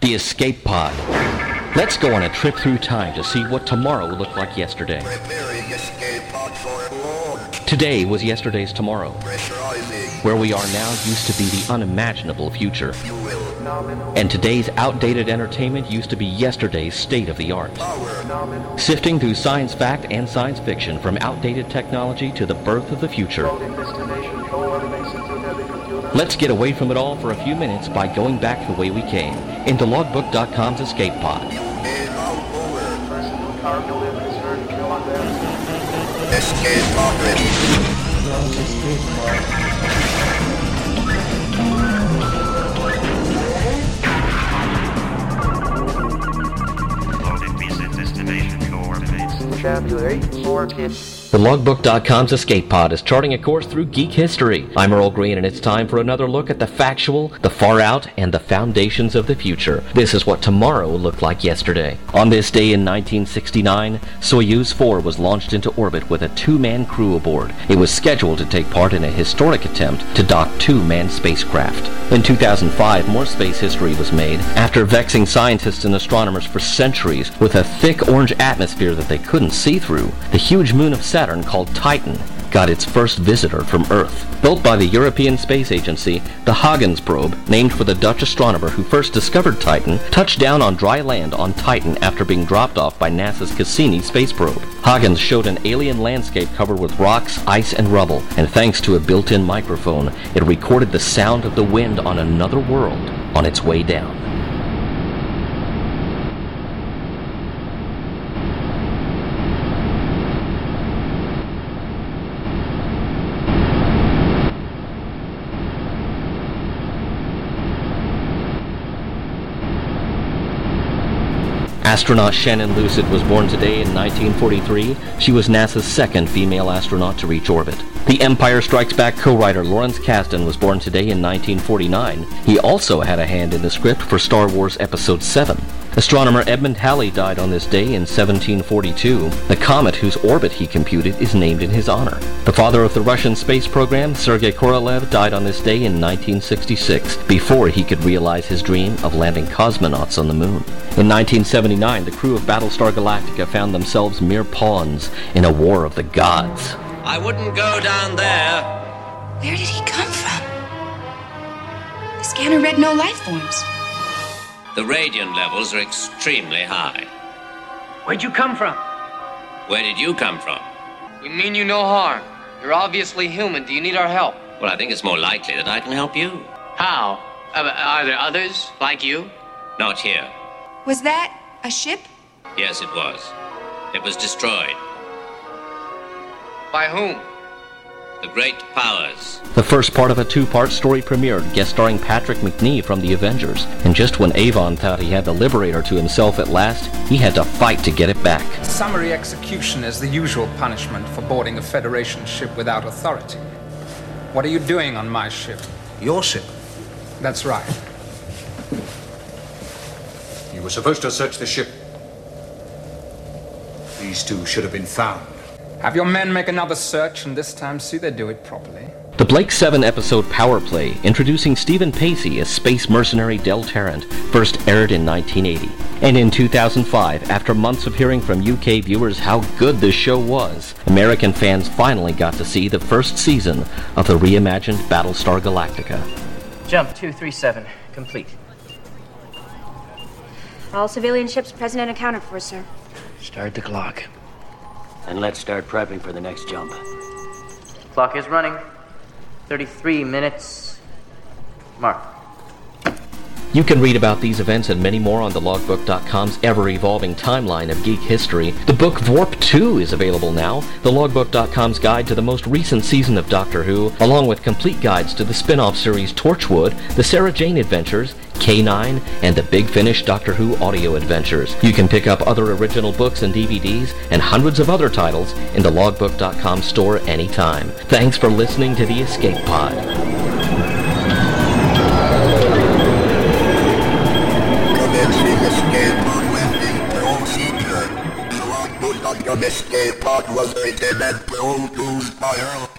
The Escape Pod. Let's go on a trip through time to see what tomorrow will look like yesterday. Preparing escape pod for launch. Today was yesterday's tomorrow. Pressurizing. Where we are now used to be the unimaginable future. Fuel. And today's outdated entertainment used to be yesterday's state-of-the-art. Power. Sifting through science fact and science fiction from outdated technology to the birth of the future. Let's get away from it all for a few minutes by going back the way we came, into Logbook.com's Escape Pod. And out over. Escape pod ready. Loaded visit destination coordinates. Tabulate 4 kits. The Logbook.com's Escape Pod is charting a course through geek history. I'm Earl Green, and it's time for another look at the factual, the far out, and the foundations of the future. This is what tomorrow looked like yesterday. On this day in 1969, Soyuz 4 was launched into orbit with a 2-man crew aboard. It was scheduled to take part in a historic attempt to dock 2 manned spacecraft. In 2005, more space history was made after vexing scientists and astronomers for centuries with a thick orange atmosphere that they couldn't see through. The huge moon of Saturn, called Titan, got its first visitor from Earth. Built by the European Space Agency, the Huygens probe, named for the Dutch astronomer who first discovered Titan, touched down on dry land on Titan after being dropped off by NASA's Cassini space probe. Huygens showed an alien landscape covered with rocks, ice, and rubble, and thanks to a built-in microphone, it recorded the sound of the wind on another world on its way down. Astronaut Shannon Lucid was born today in 1943. She was NASA's second female astronaut to reach orbit. The Empire Strikes Back co-writer Lawrence Kasdan was born today in 1949. He also had a hand in the script for Star Wars Episode 7. Astronomer Edmund Halley died on this day in 1742. The comet whose orbit he computed is named in his honor. The father of the Russian space program, Sergei Korolev, died on this day in 1966, before he could realize his dream of landing cosmonauts on the moon. In 1979, the crew of Battlestar Galactica found themselves mere pawns in a war of the gods. I wouldn't go down there. Where did he come from? The scanner read no life forms. The radiant levels are extremely high. Where'd you come from? Where did you come from? We mean you no harm. You're obviously human. Do you need our help? Well, I think it's more likely that I can help you. How? Are there others like you? Not here. Was that a ship? Yes, it was. It was destroyed. By whom? The great powers. The first part of a 2-part story premiered, guest starring Patrick McNee from The Avengers. And just when Avon thought he had the Liberator to himself at last, he had to fight to get it back. Summary execution is the usual punishment for boarding a Federation ship without authority. What are you doing on my ship? Your ship? That's right. You were supposed to search the ship. These 2 should have been found. Have your men make another search, and this time see they do it properly. The Blake 7 episode Power Play, introducing Stephen Pacey as space mercenary Del Tarrant, first aired in 1980. And in 2005, after months of hearing from UK viewers how good this show was, American fans finally got to see the first season of the reimagined Battlestar Galactica. Jump 237, complete. All civilian ships present and accounted for, sir. Start the clock. And let's start prepping for the next jump. Clock is running. 33 minutes. Mark. You can read about these events and many more on the Logbook.com's ever-evolving timeline of geek history. The book Vorp 2 is available now, the Logbook.com's guide to the most recent season of Doctor Who, along with complete guides to the spin-off series Torchwood, the Sarah Jane Adventures, K9, and the Big Finish Doctor Who audio adventures. You can pick up other original books and DVDs and hundreds of other titles in the Logbook.com store anytime. Thanks for listening to The Escape Pod. Escape pod was written and produced by Earl